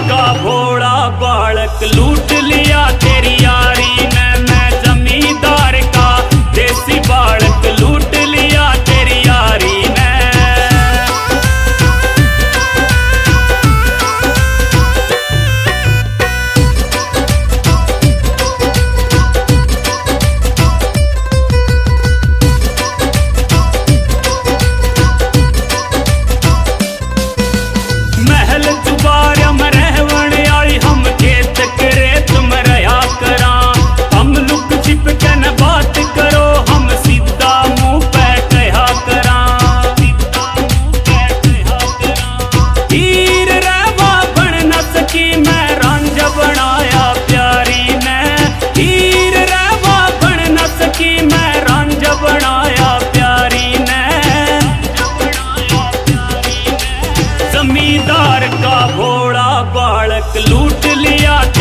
का भोला बालक लूट लिया तेरी यारी ने। मैं जमींदार का देसी बालक लूट लिया तेरी यारी ने। महल जुबार में रहवण आली हम खेत करे तुम रहा करा। हम लुक छिप के न बात करो, हम सीधा मुंह पे कहा करा। हीर रहवा बन न सकी मैं रांझा बनाया प्यारी ने। हीर रहवा बन न सकी मैं रांझा बनाया प्यारी ने। जमींदार का भोला बालक लूट लिया